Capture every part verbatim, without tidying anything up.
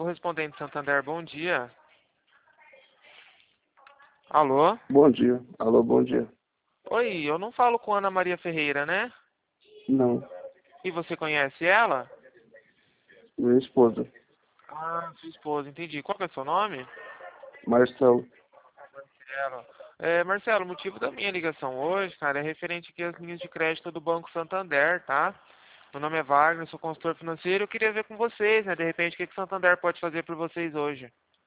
correspondente Santander, bom dia. Alô? Bom dia. Alô, bom dia. Oi, eu não falo com Ana Maria Ferreira, né? Não, E você conhece ela? minha esposa. Ah, sua esposa, entendi. Qual que é o seu nome? Marcelo. Marcelo. É, Marcelo, o motivo da minha ligação hoje, cara, é referente aqui às linhas de crédito do Banco Santander, tá? Meu nome é Wagner, sou consultor financeiro. Eu queria ver com vocês, né? De repente, o que que o Santander pode fazer por vocês hoje?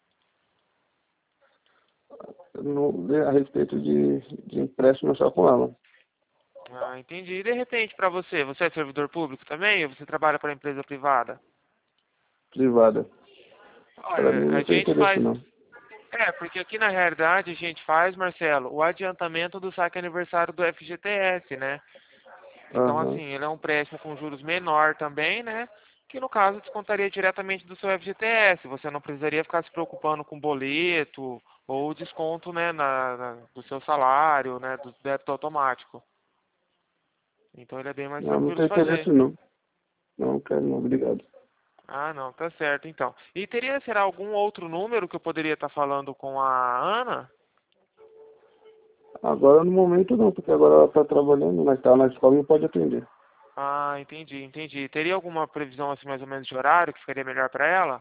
No, a respeito de, de empréstimo só com ela. Ah, entendi. E de repente, para você, você é servidor público também ou você trabalha para empresa privada? Privada. Para mim Olha, a não tem gente interesse faz. não. É, porque aqui na realidade a gente faz, Marcelo, o adiantamento do saque aniversário do F G T S, né? Então, assim, Aham. ele é um empréstimo com juros menor também, né? Que no caso descontaria diretamente do seu F G T S. Você não precisaria ficar se preocupando com boleto ou desconto, né, na, na- do seu salário, né, do débito automático. Então ele é bem mais Não, não tranquilo de tem fazer. interesse não. Não quero não, obrigado. Ah, não, tá certo, então. E teria, será algum outro número que eu poderia estar falando com a Ana? Agora no momento não, porque agora ela está trabalhando, mas está na escola e não pode atender. Ah, entendi, entendi. Teria alguma previsão, assim, mais ou menos de horário que ficaria melhor para ela?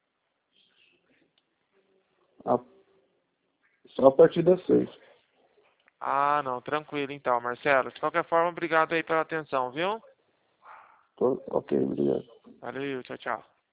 A- Só a partir das seis. Ah, não, tranquilo então, Marcelo. De qualquer forma, obrigado aí pela atenção, viu? Tô- Ok, obrigado. Valeu, tchau, tchau.